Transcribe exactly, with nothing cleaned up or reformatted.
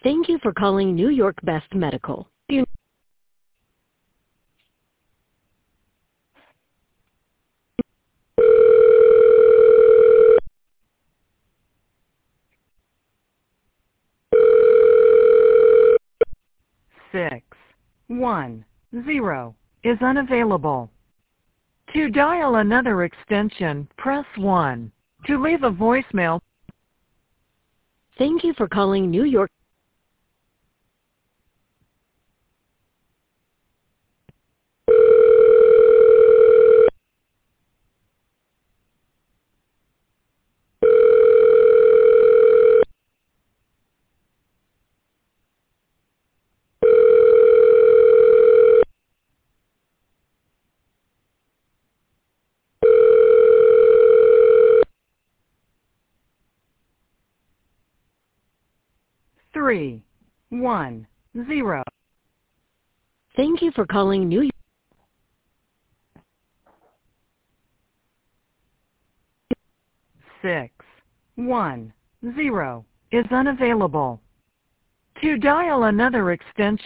Thank you for calling New York Best Medical. You- six one zero is unavailable. To dial another extension, press one. To leave a voicemail, Thank you for calling New York. three one zero. Thank you for calling New York. six one zero is unavailable. To dial another extension,